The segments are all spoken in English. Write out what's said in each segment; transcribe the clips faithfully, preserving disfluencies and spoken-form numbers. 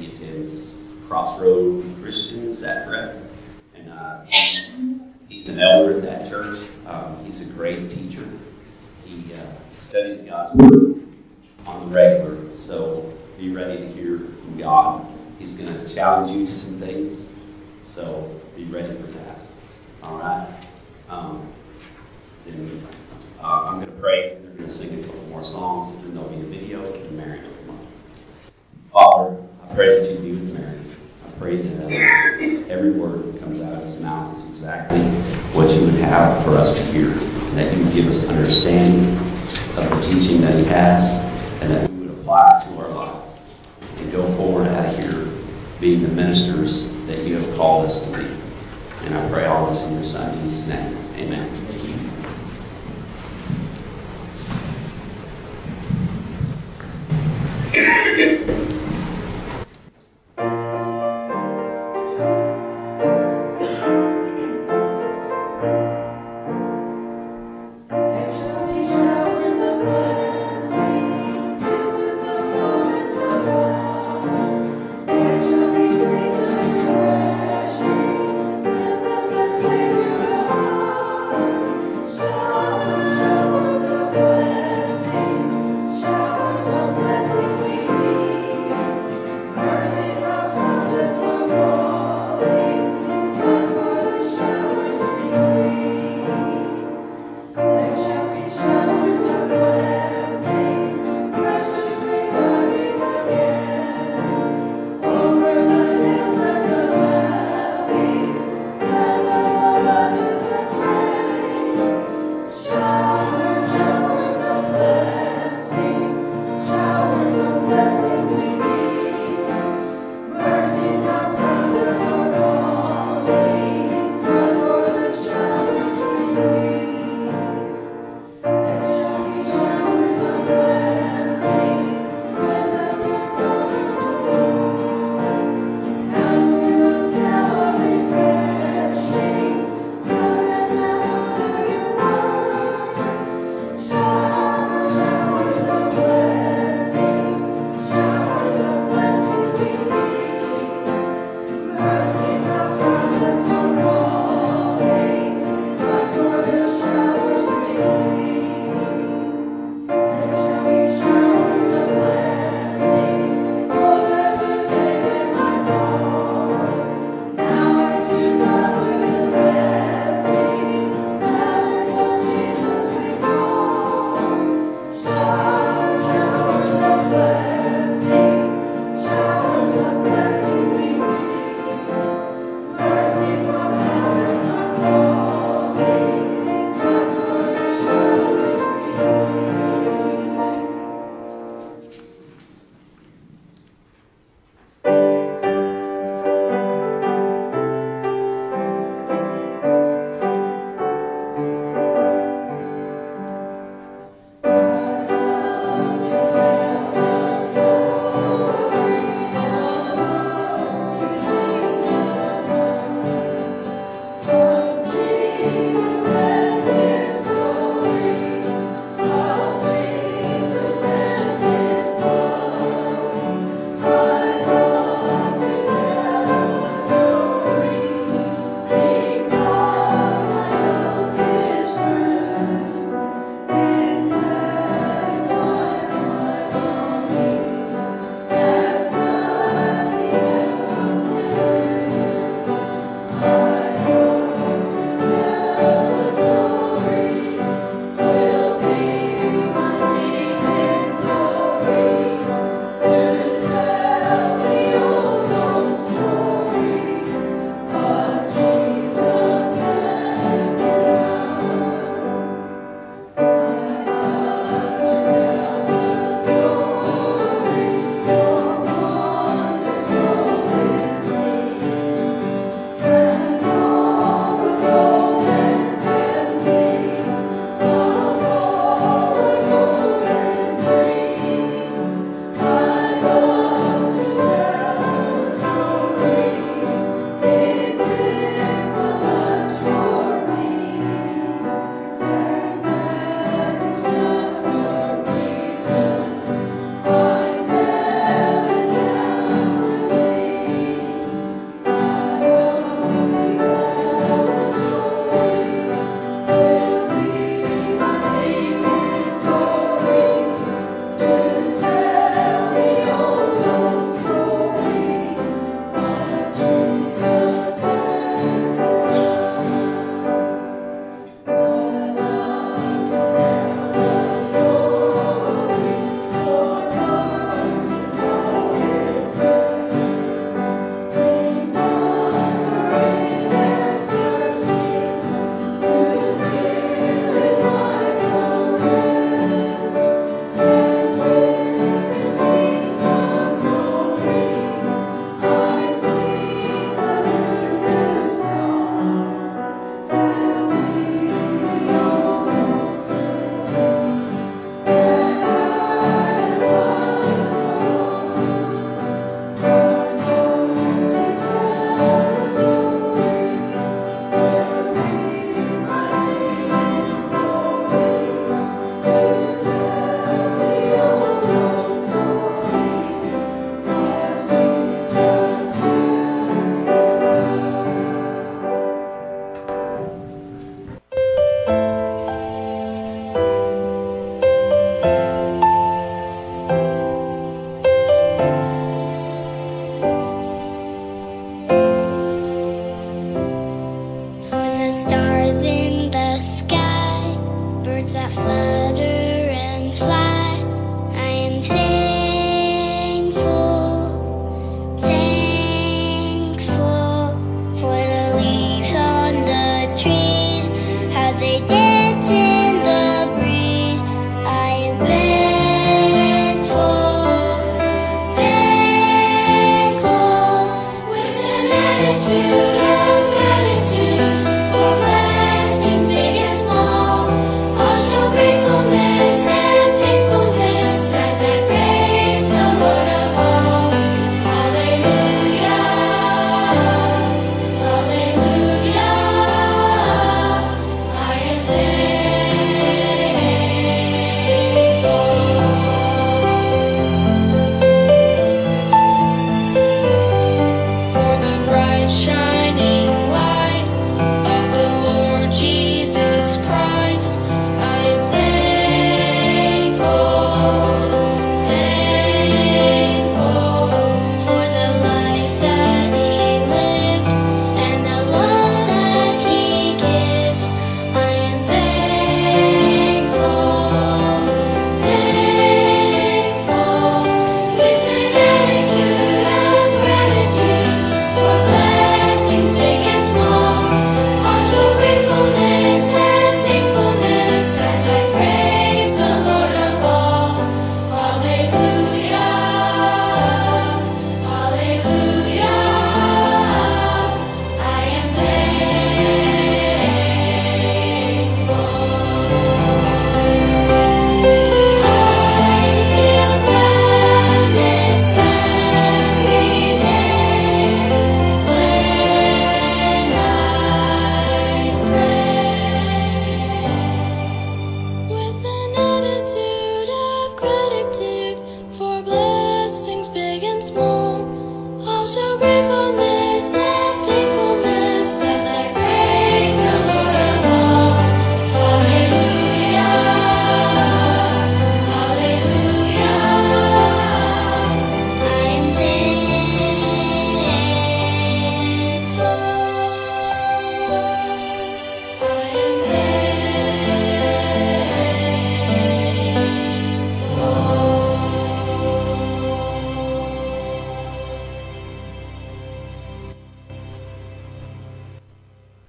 he attends Crossroad Christian, is that correct? And uh, he's an elder at that church. Um, he's a great teacher. He uh, studies God's Word on the regular, so be ready to hear from God. He's going to challenge you to some things, so be ready for that. All right? Um, then uh, I'm going to pray. They're going to sing a couple more songs, and then there'll be a video, and Mary will come up. Father, I pray that you be with Mary. I pray that uh, every word that comes out of his mouth is exactly what you would have for us to hear, and that you would give us understanding of the teaching that he has, and that we would apply it to our life and go forward out of here being the ministers that you have called us to be. And I pray all this in your Son, Jesus' name. Amen.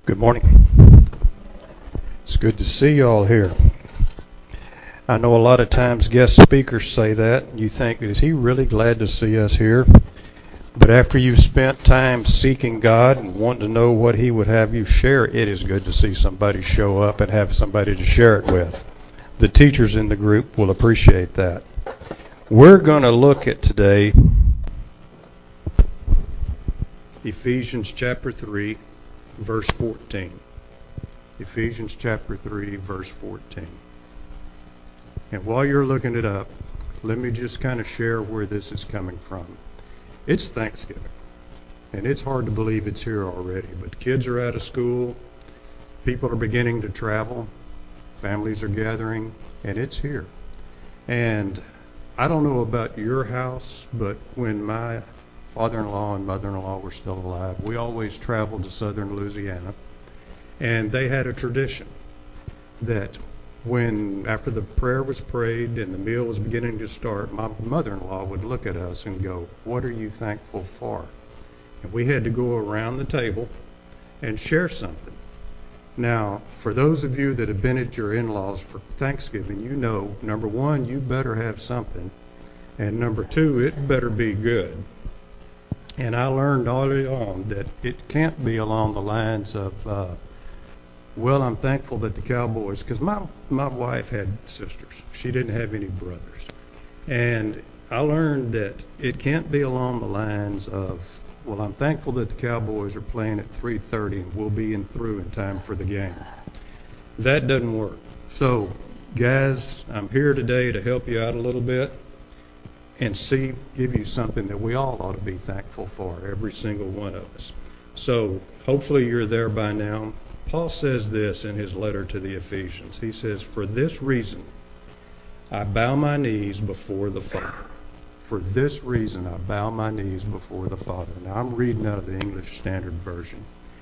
Good morning. It's good to see you all here. I know a lot of times guest speakers say that, and you think, is he really glad to see us here? But after you've spent time seeking God and wanting to know what he would have you share, it is good to see somebody show up and have somebody to share it with. The teachers in the group will appreciate that. We're going to look at today Ephesians chapter three, verse fourteen. Ephesians chapter three, verse fourteen. And while you're looking it up, let me just kind of share where this is coming from. It's Thanksgiving, and it's hard to believe it's here already, but kids are out of school, people are beginning to travel, families are gathering, and it's here. And I don't know about your house, but when my father-in-law and mother-in-law were still alive, we always traveled to southern Louisiana, and they had a tradition that when, after the prayer was prayed and the meal was beginning to start, my mother-in-law would look at us and go, "What are you thankful for?" And we had to go around the table and share something. Now, for those of you that have been at your in-laws for Thanksgiving, you know, number one, you better have something, and number two, it better be good. And I learned early on that it can't be along the lines of, uh, well, I'm thankful that the Cowboys, because my, my wife had sisters. She didn't have any brothers. And I learned that it can't be along the lines of, well, I'm thankful that the Cowboys are playing at three thirty and we'll be in through in time for the game. That doesn't work. So, guys, I'm here today to help you out a little bit and see, give you something that we all ought to be thankful for, every single one of us. So, hopefully you're there by now. Paul says this in his letter to the Ephesians. He says, "For this reason I bow my knees before the Father." For this reason I bow my knees before the Father. Now I'm reading out of the English Standard Version.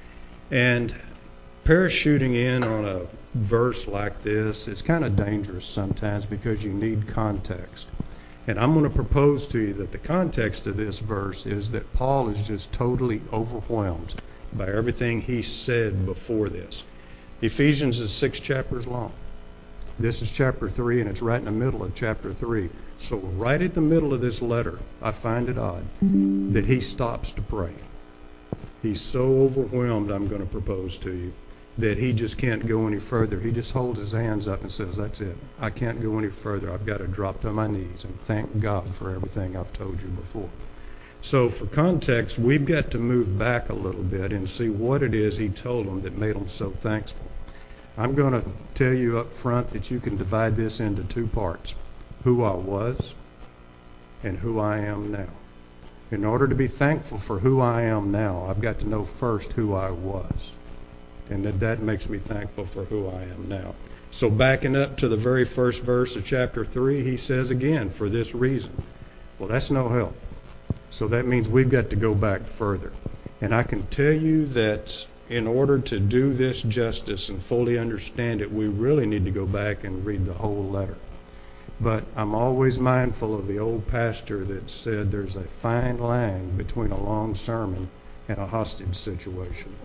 And parachuting in on a verse like this is kind of dangerous sometimes because you need context. And I'm going to propose to you that the context of this verse is that Paul is just totally overwhelmed by everything he said before this. Ephesians is six chapters long. This is chapter three, and it's right in the middle of chapter three. So right at the middle of this letter, I find it odd that he stops to pray. He's so overwhelmed, I'm going to propose to you, that he just can't go any further. He just holds his hands up and says, "That's it. I can't go any further. I've got to drop to my knees and thank God for everything I've told you before." So for context, we've got to move back a little bit and see what it is he told them that made them so thankful. I'm going to tell you up front that you can divide this into two parts: who I was and who I am now. In order to be thankful for who I am now, I've got to know first who I was. And that, that makes me thankful for who I am now. So backing up to the very first verse of chapter three, he says again, "For this reason." Well, that's no help. So that means we've got to go back further. And I can tell you that in order to do this justice and fully understand it, we really need to go back and read the whole letter. But I'm always mindful of the old pastor that said there's a fine line between a long sermon and a hostage situation.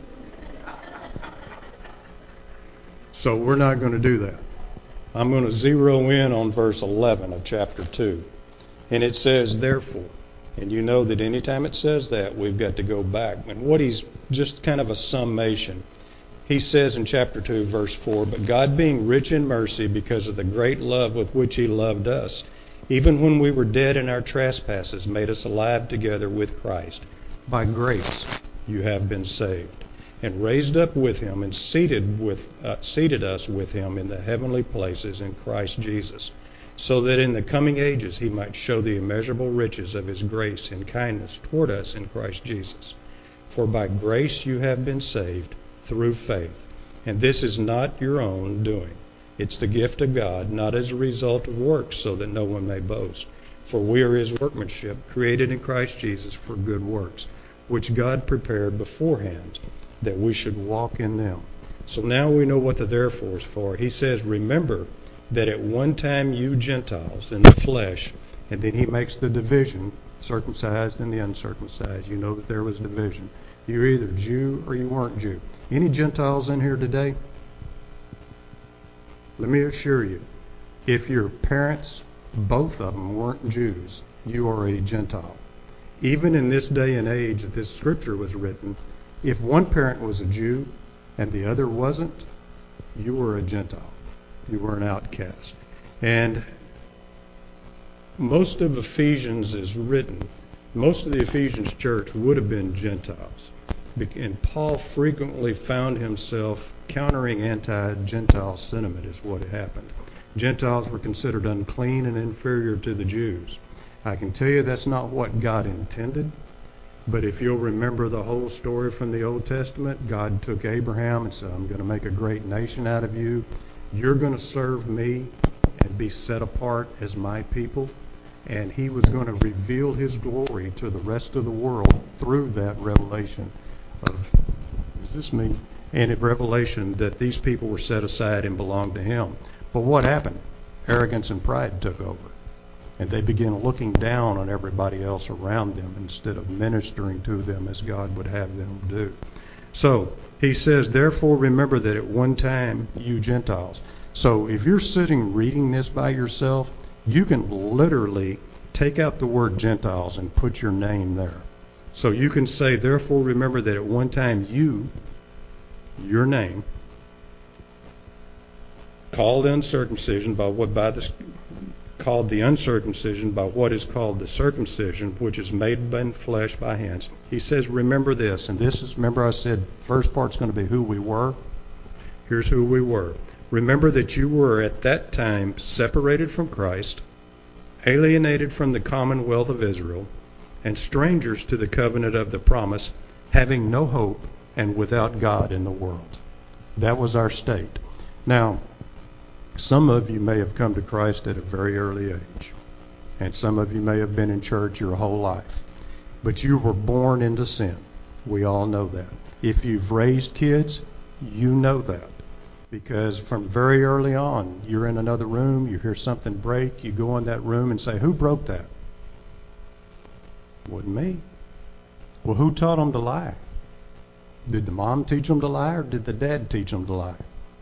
So we're not going to do that. I'm going to zero in on verse eleven of chapter two. And it says, "Therefore," and you know that anytime it says that, we've got to go back. And what he's, just kind of a summation, he says in chapter two, verse four, "But God being rich in mercy because of the great love with which he loved us, even when we were dead in our trespasses, made us alive together with Christ. By grace you have been saved, and raised up with him and seated with uh, seated us with him in the heavenly places in Christ Jesus, so that in the coming ages he might show the immeasurable riches of his grace and kindness toward us in Christ Jesus. For by grace you have been saved through faith, and this is not your own doing. It's the gift of God, not as a result of works, so that no one may boast. For we are his workmanship, created in Christ Jesus for good works, which God prepared beforehand that we should walk in them." So now we know what the therefore is for. He says, "Remember that at one time you Gentiles in the flesh," and then he makes the division circumcised and the uncircumcised. You know that there was division. You're either Jew or you weren't Jew. Any Gentiles in here today? Let me assure you, if your parents, both of them, weren't Jews, you are a Gentile. Even in this day and age that this scripture was written, if one parent was a Jew and the other wasn't, you were a Gentile. You were an outcast. And most of Ephesians is written, most of the Ephesians church would have been Gentiles. And Paul frequently found himself countering anti-Gentile sentiment is what had happened. Gentiles were considered unclean and inferior to the Jews. I can tell you that's not what God intended. But if you'll remember the whole story from the Old Testament, God took Abraham and said, I'm going to make a great nation out of you. You're going to serve me and be set apart as my people. And he was going to reveal his glory to the rest of the world through that revelation of, is this me? And a revelation that these people were set aside and belonged to him. But what happened? Arrogance and pride took over. And they began looking down on everybody else around them instead of ministering to them as God would have them do. So he says, therefore remember that at one time you Gentiles. So if you're sitting reading this by yourself, you can literally take out the word Gentiles and put your name there. So you can say, therefore remember that at one time you, your name, called uncircumcision by what by the called the uncircumcision by what is called the circumcision, which is made in flesh by hands. He says, remember this, and this is, remember I said, first part's going to be who we were. Here's who we were. Remember that you were at that time separated from Christ, alienated from the commonwealth of Israel, and strangers to the covenant of the promise, having no hope and without God in the world. That was our state. Now, some of you may have come to Christ at a very early age, and some of you may have been in church your whole life, but you were born into sin. We all know that. If you've raised kids, you know that, because from very early on, you're in another room, you hear something break, you go in that room and say, who broke that? Wasn't me. Well, who taught them to lie? Did the mom teach them to lie, or did the dad teach them to lie?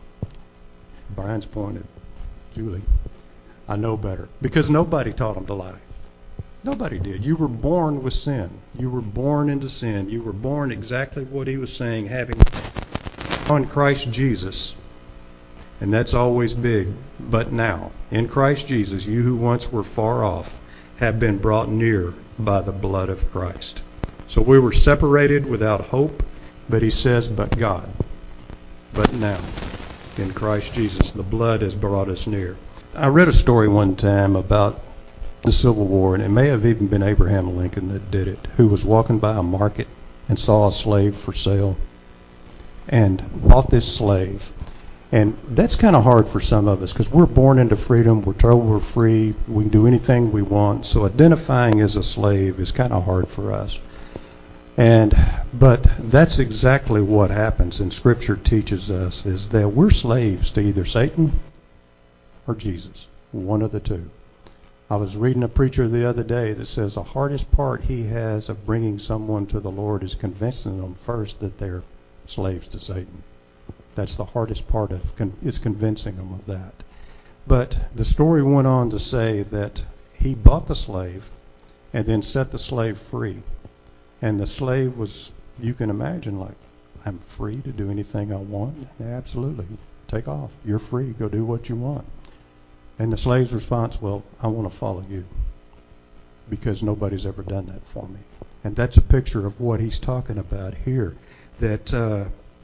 Brian's pointed. Julie, I know better. Because nobody taught them to lie. Nobody did. You were born with sin. You were born into sin. You were born exactly what he was saying, having on Christ Jesus. And that's always big. But now, in Christ Jesus, you who once were far off have been brought near by the blood of Christ. So we were separated without hope, but he says, but God. But now, in Christ Jesus, the blood has brought us near. I read a story one time about the Civil War, and it may have even been Abraham Lincoln that did it, who was walking by a market and saw a slave for sale and bought this slave. And that's kind of hard for some of us because we're born into freedom. We're told we're free. We can do anything we want. So identifying as a slave is kind of hard for us. And but that's exactly what happens, and Scripture teaches us, is that we're slaves to either Satan or Jesus, one of the two. I was reading a preacher the other day that says the hardest part he has of bringing someone to the Lord is convincing them first that they're slaves to Satan. That's the hardest part of con- is convincing them of that. But the story went on to say that he bought the slave and then set the slave free. And the slave was, you can imagine, like, I'm free to do anything I want? Yeah, absolutely. Take off. You're free. Go do what you want. And the slave's response, well, I want to follow you because nobody's ever done that for me. And that's a picture of what he's talking about here, that uh,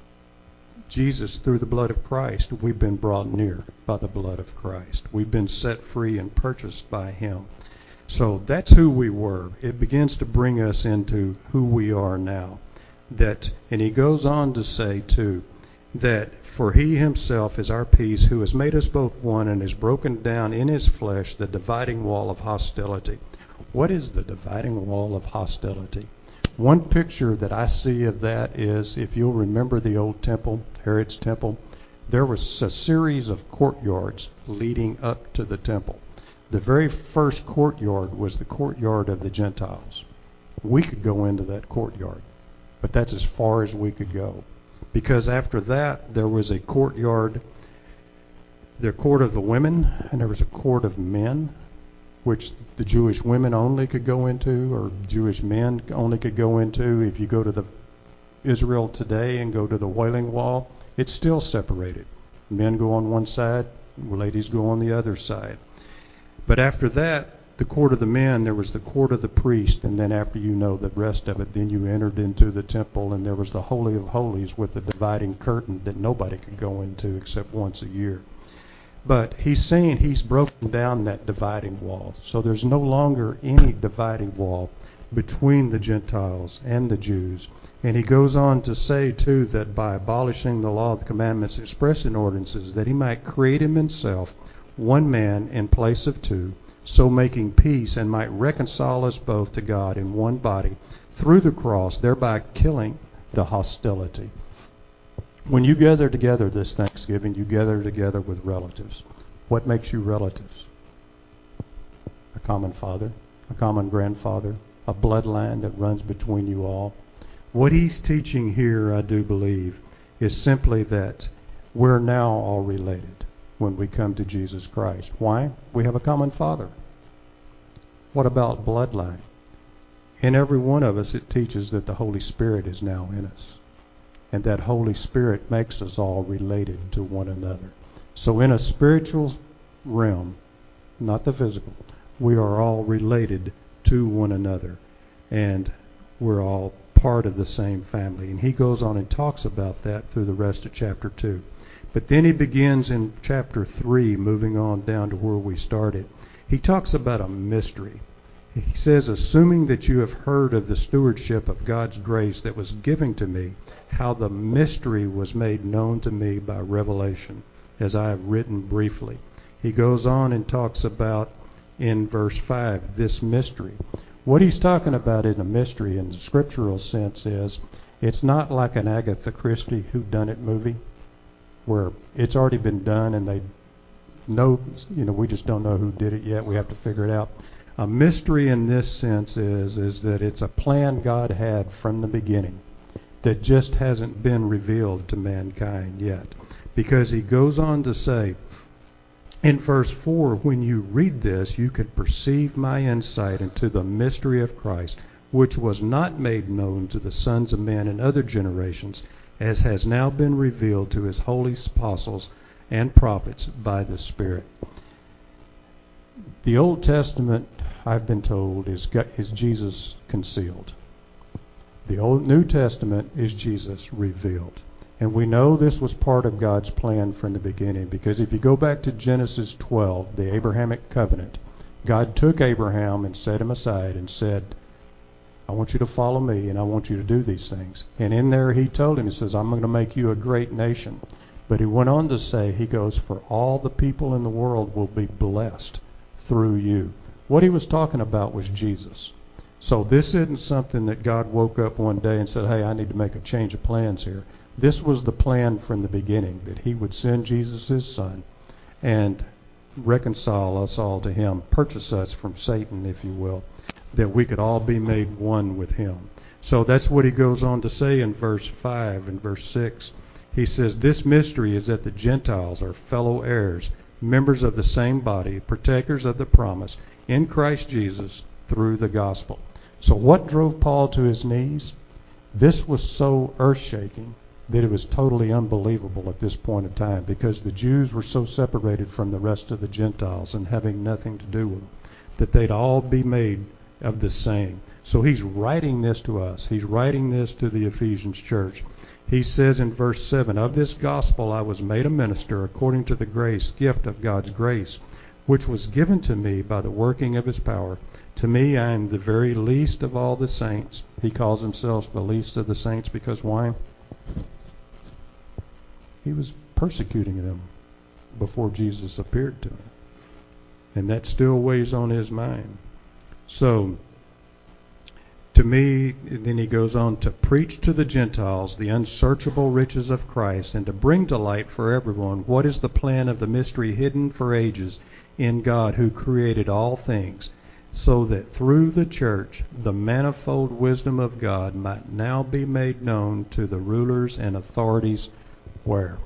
Jesus, through the blood of Christ, we've been brought near by the blood of Christ. We've been set free and purchased by him. So that's who we were. It begins to bring us into who we are now. That, and he goes on to say, too, that for he himself is our peace, who has made us both one and has broken down in his flesh the dividing wall of hostility. What is the dividing wall of hostility? One picture that I see of that is, if you'll remember the old temple, Herod's temple, there was a series of courtyards leading up to the temple. The very first courtyard was the courtyard of the Gentiles. We could go into that courtyard, but that's as far as we could go. Because after that, there was a courtyard, the court of the women, and there was a court of men, which the Jewish women only could go into, or Jewish men only could go into. If you go to the Israel today and go to the Wailing Wall, it's still separated. Men go on one side, ladies go on the other side. But after that, the court of the men, there was the court of the priest, and then after you know the rest of it, then you entered into the temple, and there was the Holy of Holies with the dividing curtain that nobody could go into except once a year. But he's saying he's broken down that dividing wall. So there's no longer any dividing wall between the Gentiles and the Jews. And he goes on to say, too, that by abolishing the law of the commandments expressed in ordinances, that he might create him himself one man in place of two, so making peace, and might reconcile us both to God in one body through the cross, thereby killing the hostility. When you gather together this Thanksgiving, you gather together with relatives. What makes you relatives? A common father, a common grandfather, a bloodline that runs between you all. What he's teaching here, I do believe, is simply that we're now all related when we come to Jesus Christ. Why? We have a common father. What about bloodline? In every one of us, it teaches that the Holy Spirit is now in us. And that Holy Spirit makes us all related to one another. So in a spiritual realm, not the physical, we are all related to one another. And we're all part of the same family. And he goes on and talks about that through the rest of chapter two. But then he begins in chapter three, moving on down to where we started. He talks about a mystery. He says, assuming that you have heard of the stewardship of God's grace that was given to me, how the mystery was made known to me by revelation, as I have written briefly. He goes on and talks about, in verse five, this mystery. What he's talking about in a mystery in the scriptural sense is, it's not like an Agatha Christie whodunit movie, where it's already been done and they know, you know, we just don't know who did it yet. We have to figure it out. A mystery in this sense is, is that it's a plan God had from the beginning that just hasn't been revealed to mankind yet. Because he goes on to say, in verse four, when you read this, you can perceive my insight into the mystery of Christ, which was not made known to the sons of men in other generations, as has now been revealed to his holy apostles and prophets by the Spirit. The Old Testament, I've been told, is, is Jesus concealed. The Old New Testament is Jesus revealed. And we know this was part of God's plan from the beginning, because if you go back to Genesis twelve, the Abrahamic covenant, God took Abraham and set him aside and said, I want you to follow me and I want you to do these things. And in there he told him, he says, I'm going to make you a great nation. But he went on to say, he goes, for all the people in the world will be blessed through you. What he was talking about was Jesus. So this isn't something that God woke up one day and said, hey, I need to make a change of plans here. This was the plan from the beginning, that he would send Jesus, his son, and reconcile us all to him, purchase us from Satan, if you will, that we could all be made one with him. So that's what he goes on to say in verse five and verse six. He says, this mystery is that the Gentiles are fellow heirs, members of the same body, partakers of the promise in Christ Jesus through the gospel. So what drove Paul to his knees? This was so earth-shaking that it was totally unbelievable at this point in time, because the Jews were so separated from the rest of the Gentiles and having nothing to do with them, that they'd all be made of the same. So he's writing this to us. He's writing this to the Ephesians church. He says in verse seven, of this gospel I was made a minister according to the grace, gift of God's grace, which was given to me by the working of his power. To me I am the very least of all the saints. He calls himself the least of the saints because why? He was persecuting them before Jesus appeared to him. And that still weighs on his mind. So To me, then he goes on, to preach to the Gentiles the unsearchable riches of Christ, and to bring to light for everyone what is the plan of the mystery hidden for ages in God who created all things, so that through the church the manifold wisdom of God might now be made known to the rulers and authorities. Where?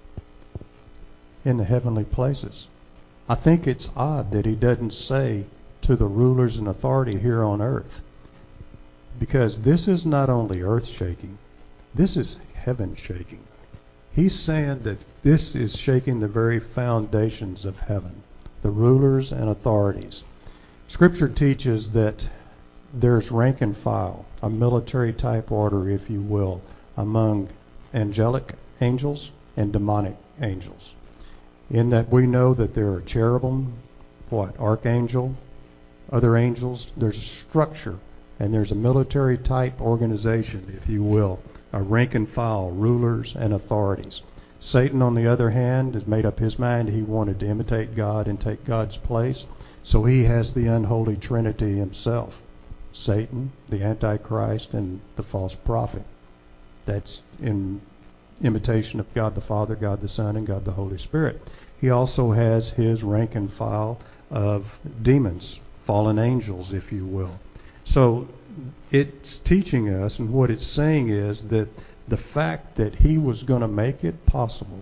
In the heavenly places. I think it's odd that he doesn't say to the rulers and authority here on earth. Because this is not only earth shaking, this is heaven shaking. He's saying that this is shaking the very foundations of heaven, the rulers and authorities. Scripture teaches that there's rank and file, a military type order, if you will, among angelic angels and demonic angels. In that we know that there are cherubim, what, archangel, other angels. There's a structure. And there's a military type organization, if you will, a rank and file, rulers and authorities. Satan, on the other hand, has made up his mind he wanted to imitate God and take God's place. So he has the unholy trinity himself. Satan, the Antichrist, and the false prophet. That's in imitation of God the Father, God the Son, and God the Holy Spirit. He also has his rank and file of demons, fallen angels, if you will. So it's teaching us, and what it's saying is that the fact that he was going to make it possible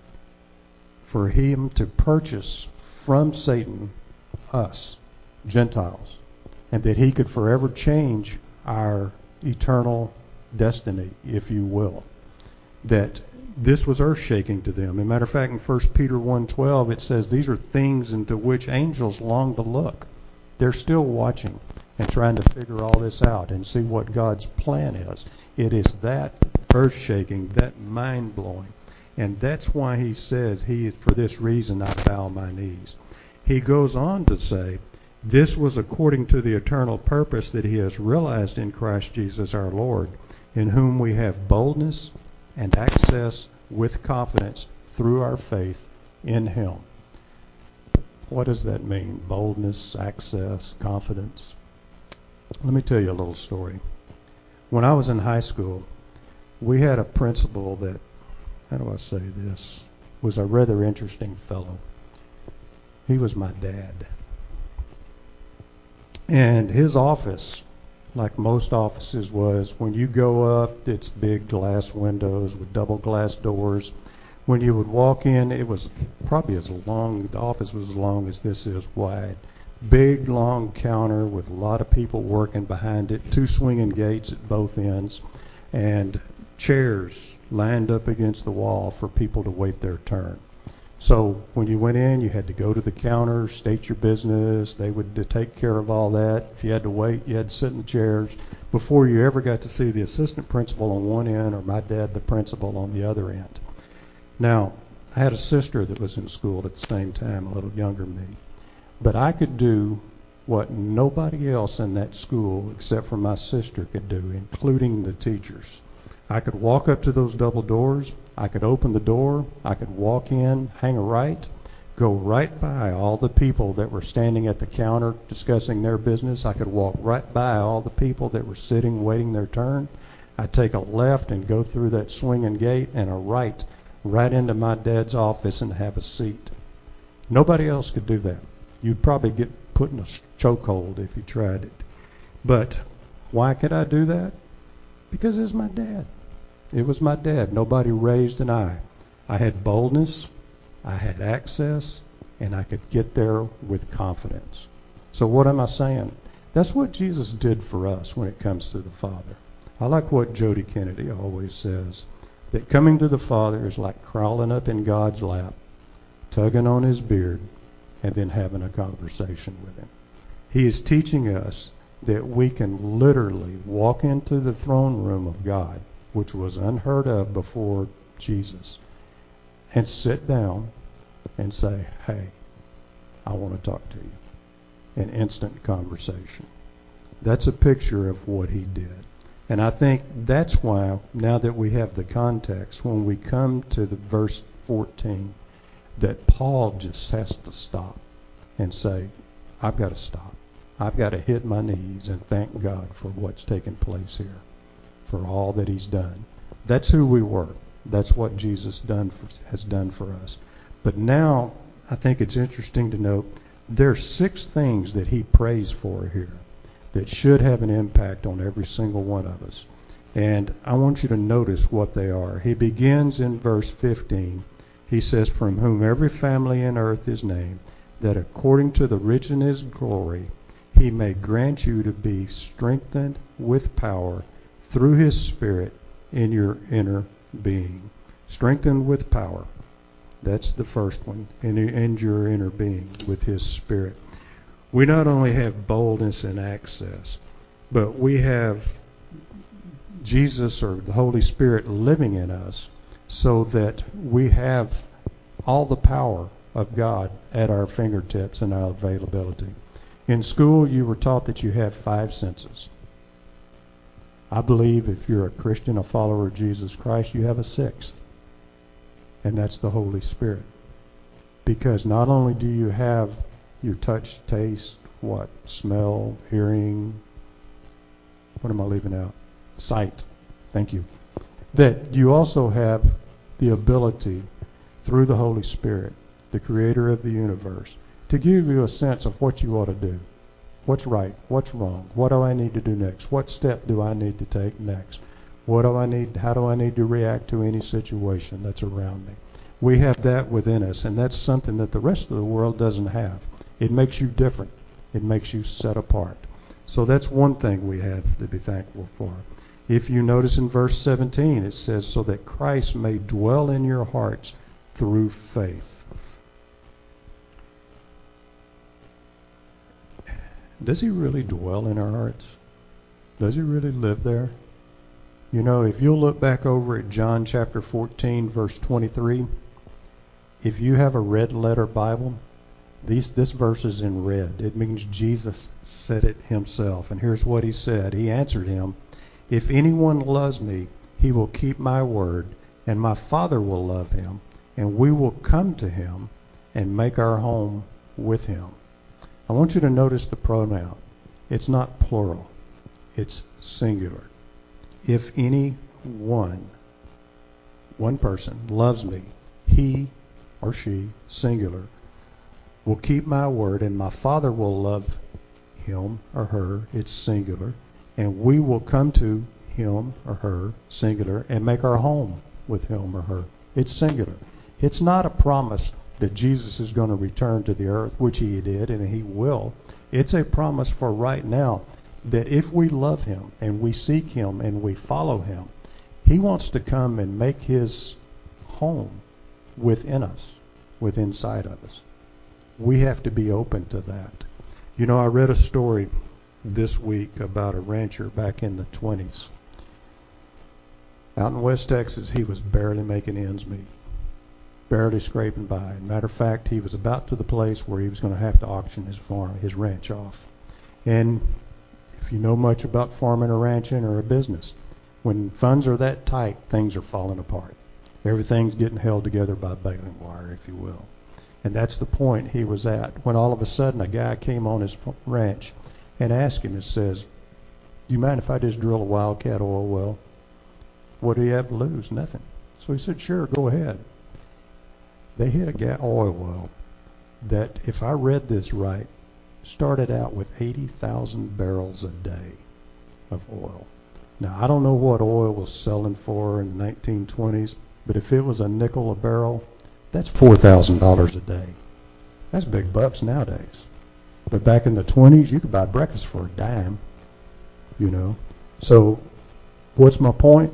for him to purchase from Satan us, Gentiles, and that he could forever change our eternal destiny, if you will, that this was earth-shaking to them. As a matter of fact, in First Peter one twelve, it says these are things into which angels long to look. They're still watching and trying to figure all this out and see what God's plan is. It is that earth-shaking, that mind-blowing. And that's why he says, "He, for this reason I bow my knees." He goes on to say, this was according to the eternal purpose that he has realized in Christ Jesus our Lord, in whom we have boldness and access with confidence through our faith in him. What does that mean? Boldness, access, confidence. Let me tell you a little story. When I was in high school, we had a principal that, how do I say this, was a rather interesting fellow. He was my dad. And his office, like most offices, was when you go up, it's big glass windows with double glass doors. When you would walk in, it was probably as long, the office was as long as this is wide. Big, long counter with a lot of people working behind it, two swinging gates at both ends, and chairs lined up against the wall for people to wait their turn. So when you went in, you had to go to the counter, state your business. They would take care of all that. If you had to wait, you had to sit in the chairs before you ever got to see the assistant principal on one end or my dad, the principal, on the other end. Now, I had a sister that was in school at the same time, a little younger than me. But I could do what nobody else in that school except for my sister could do, including the teachers. I could walk up to those double doors. I could open the door. I could walk in, hang a right, go right by all the people that were standing at the counter discussing their business. I could walk right by all the people that were sitting waiting their turn. I'd take a left and go through that swinging gate and a right, right into my dad's office and have a seat. Nobody else could do that. You'd probably get put in a chokehold if you tried it. But why could I do that? Because it's my dad. It was my dad. Nobody raised an eye. I had boldness, I had access, and I could get there with confidence. So what am I saying? That's what Jesus did for us when it comes to the Father. I like what Jody Kennedy always says, that coming to the Father is like crawling up in God's lap, tugging on his beard, and then having a conversation with him. He is teaching us that we can literally walk into the throne room of God, which was unheard of before Jesus, and sit down and say, "Hey, I want to talk to you." An instant conversation. That's a picture of what he did. And I think that's why, now that we have the context, when we come to the verse fourteen, that Paul just has to stop and say, I've got to stop. I've got to hit my knees and thank God for what's taken place here, for all that he's done. That's who we were. That's what Jesus done for, has done for us. But now I think it's interesting to note there are six things that he prays for here that should have an impact on every single one of us. And I want you to notice what they are. He begins in verse fifteen. He says, from whom every family in earth is named, that according to the riches in his glory, he may grant you to be strengthened with power through his Spirit in your inner being. Strengthened with power. That's the first one. In, in your inner being with his Spirit. We not only have boldness and access, but we have Jesus or the Holy Spirit living in us so that we have all the power of God at our fingertips and our availability. In school, you were taught that you have five senses. I believe if you're a Christian, a follower of Jesus Christ, you have a sixth, and that's the Holy Spirit. Because not only do you have your touch, taste, what, smell, hearing, what am I leaving out? Sight. Thank you. That you also have the ability through the Holy Spirit, the creator of the universe, to give you a sense of what you ought to do. What's right? What's wrong? What do I need to do next? What step do I need to take next? What do I need? How do I need to react to any situation that's around me? We have that within us, and that's something that the rest of the world doesn't have. It makes you different. It makes you set apart. So that's one thing we have to be thankful for. If you notice in verse seventeen, it says, so that Christ may dwell in your hearts through faith. Does he really dwell in our hearts? Does he really live there? You know, if you'll look back over at John chapter fourteen, verse twenty-three, if you have a red letter Bible, these, this verse is in red. It means Jesus said it himself. And here's what he said. He answered him, if anyone loves me, he will keep my word, and my Father will love him, and we will come to him and make our home with him. I want you to notice the pronoun. It's not plural. It's singular. If any one, one person loves me, he or she, singular, will keep my word, and my Father will love him or her, it's singular, and we will come to him or her, singular, and make our home with him or her, it's singular. It's not a promise that Jesus is going to return to the earth, which he did, and he will. It's a promise for right now that if we love him and we seek him and we follow him, he wants to come and make his home within us, within inside of us. We have to be open to that. You know, I read a story this week about a rancher back in the twenties. Out in West Texas, he was barely making ends meet, barely scraping by. Matter of fact, he was about to the place where he was going to have to auction his farm, his ranch off. And if you know much about farming or ranching or a business, when funds are that tight, things are falling apart. Everything's getting held together by baling wire, if you will. And that's the point he was at when all of a sudden a guy came on his ranch and asked him, it says, do you mind if I just drill a wildcat oil well? What do you have to lose? Nothing. So he said, sure, go ahead. They hit a ga- oil well that, if I read this right, started out with eighty thousand barrels a day of oil. Now, I don't know what oil was selling for in the nineteen twenties, but if it was a nickel a barrel, that's four thousand dollars a day. That's big bucks nowadays. But back in the twenties, you could buy breakfast for a dime, you know. So what's my point?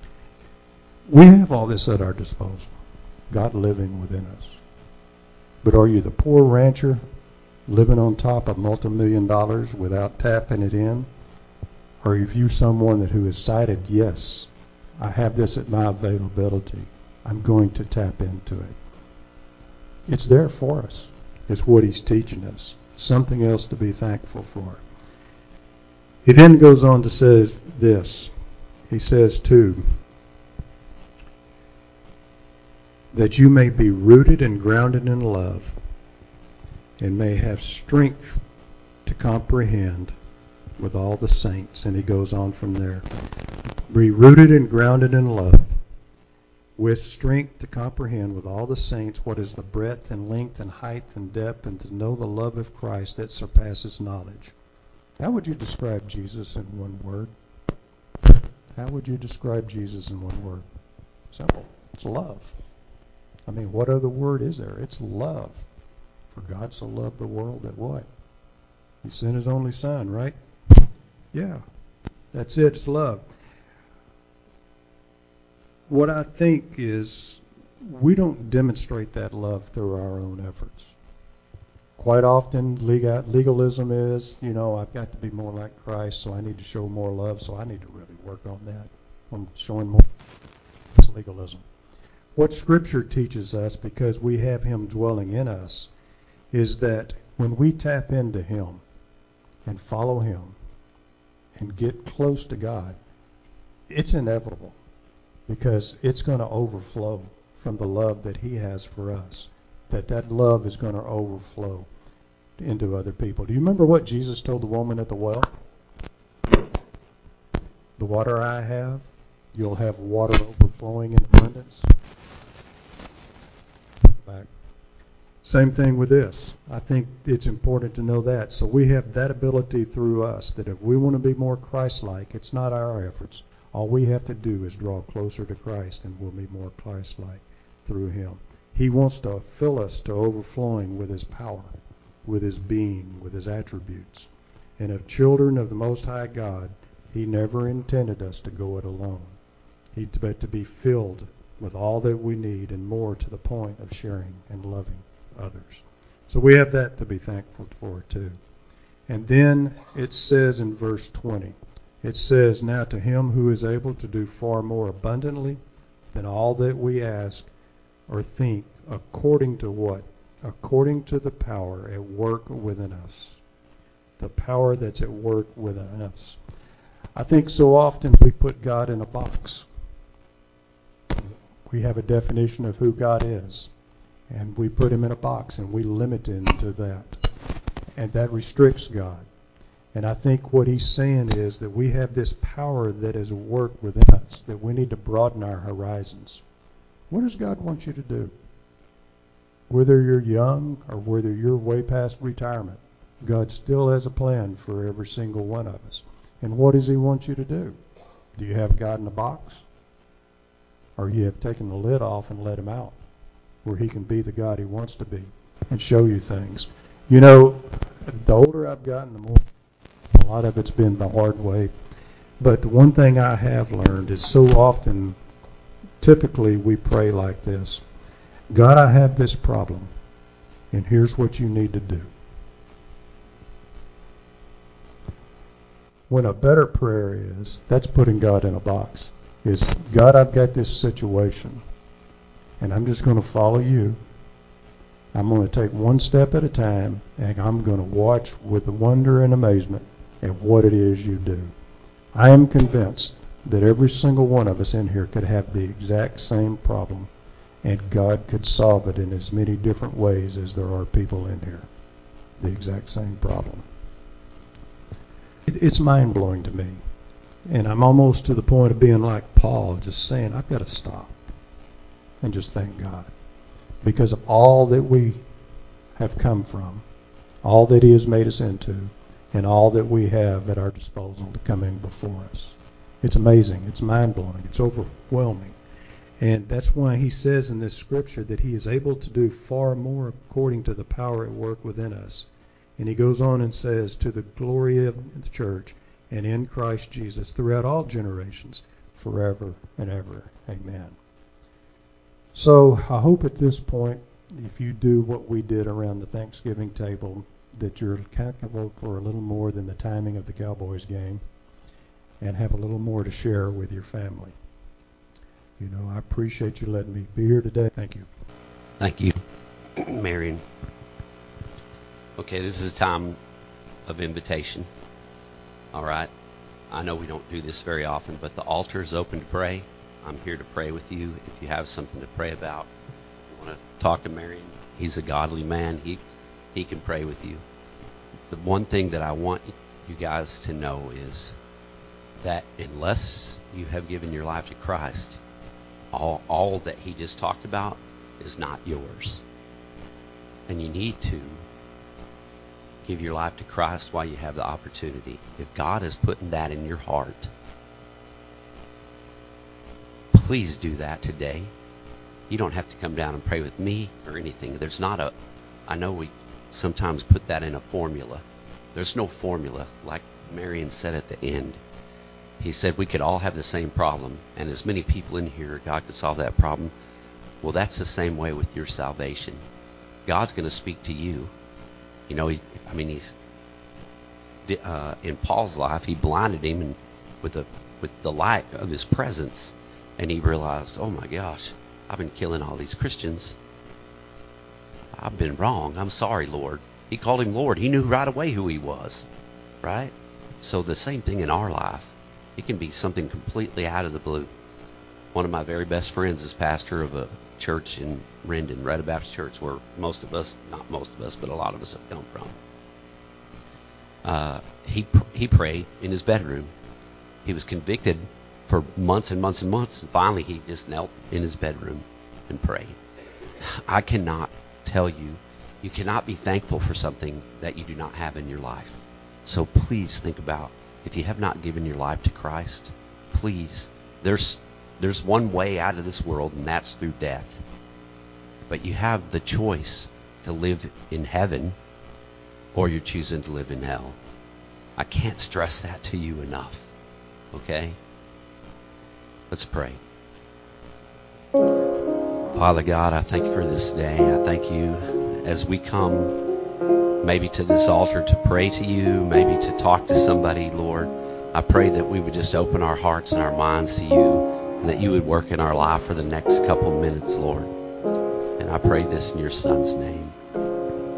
We have all this at our disposal, God living within us. But are you the poor rancher living on top of multi-million dollars without tapping it in? Or are you someone that who has decided, yes, I have this at my availability. I'm going to tap into it. It's there for us. It's what he's teaching us. Something else to be thankful for. He then goes on to say this. He says, too, that you may be rooted and grounded in love and may have strength to comprehend with all the saints, and he goes on from there. Be rooted and grounded in love, with strength to comprehend with all the saints what is the breadth and length and height and depth, and to know the love of Christ that surpasses knowledge. How would you describe Jesus in one word? How would you describe Jesus in one word? Simple. It's love. I mean, what other word is there? It's love. For God so loved the world that what? He sent his only son, right? Yeah. That's it. It's love. What I think is we don't demonstrate that love through our own efforts. Quite often legal, legalism is, you know, I've got to be more like Christ, so I need to show more love, so I need to really work on that. I'm showing more. It's legalism. What Scripture teaches us, because we have him dwelling in us, is that when we tap into him and follow him and get close to God, it's inevitable, because it's going to overflow from the love that he has for us, that that love is going to overflow into other people. Do you remember what Jesus told the woman at the well? The water I have, you'll have water overflowing in abundance. Back. Same thing with this. I think it's important to know that. So we have that ability through us, that if we want to be more Christ-like, it's not our efforts. All we have to do is draw closer to Christ, and we'll be more Christ-like through him. He wants to fill us to overflowing with his power, with his being, with his attributes. And as children of the Most High God, he never intended us to go it alone. He but to be filled with all that we need and more, to the point of sharing and loving others. So we have that to be thankful for too. And then it says in verse twenty, it says, now to him who is able to do far more abundantly than all that we ask or think, according to what? According to the power at work within us. The power that's at work within us. I think so often we put God in a box. We have a definition of who God is, and we put him in a box, and we limit him to that. And that restricts God. And I think what he's saying is that we have this power that is at work within us, that we need to broaden our horizons. What does God want you to do? Whether you're young or whether you're way past retirement, God still has a plan for every single one of us. And what does he want you to do? Do you have God in a box? Or you have taken the lid off and let him out, where he can be the God he wants to be and show you things? You know, the older I've gotten, the more, a lot of it's been the hard way. But the one thing I have learned is so often, typically we pray like this: God, I have this problem, and here's what you need to do. When a better prayer is, that's putting God in a box, is, God, I've got this situation, and I'm just going to follow you. I'm going to take one step at a time, and I'm going to watch with wonder and amazement at what it is you do. I am convinced that every single one of us in here could have the exact same problem, and God could solve it in as many different ways as there are people in here. The exact same problem. It, it's mind-blowing to me. And I'm almost to the point of being like Paul, just saying, I've got to stop and just thank God. Because of all that we have come from, all that he has made us into, and all that we have at our disposal to come in before us. It's amazing. It's mind-blowing. It's overwhelming. And that's why he says in this scripture that he is able to do far more according to the power at work within us. And he goes on and says, to the glory of the church and in Christ Jesus throughout all generations, forever and ever. Amen. So I hope at this point, if you do what we did around the Thanksgiving table, that you're accountable for a little more than the timing of the Cowboys game, and have a little more to share with your family. You know, I appreciate you letting me be here today. Thank you. Thank you, Marion. Okay, this is a time of invitation. All right. I know we don't do this very often, but the altar is open to pray. I'm here to pray with you. If you have something to pray about, you want to talk to Marion, he's a godly man. He he can pray with you. the one thing that I want you guys to know is that unless you have given your life to Christ, all, all that he just talked about is not yours. And you need to give your life to Christ while you have the opportunity. If God is putting that in your heart, please do that today. You don't have to come down and pray with me or anything. There's not a, I know we sometimes put that in a formula. There's no formula. Like Marion said at the end, he said we could all have the same problem, and as many people in here, God could solve that problem. Well, that's the same way with your salvation. God's going to speak to you. You know, he, I mean, he's uh, in Paul's life, he blinded him and with the with the light of his presence, and he realized, oh my gosh, I've been killing all these Christians. I've been wrong. I'm sorry, Lord. He called him Lord. He knew right away who he was, right? So the same thing in our life. It can be something completely out of the blue. One of my very best friends is pastor of a church in Rendon, Red Baptist Church, where most of us, not most of us, but a lot of us have come from. Uh, he he prayed in his bedroom. He was convicted for months and months and months, and finally he just knelt in his bedroom and prayed. I cannot tell you, you cannot be thankful for something that you do not have in your life. So please think about, if you have not given your life to Christ, please, there's there's one way out of this world, and that's through death. But you have the choice to live in heaven, or you're choosing to live in hell. I can't stress that to you enough. Okay? Let's pray. Father God, I thank you for this day. I thank you as we come maybe to this altar to pray to you, maybe to talk to somebody, Lord. I pray that we would just open our hearts and our minds to you, and that you would work in our life for the next couple minutes, Lord. And I pray this in your Son's name.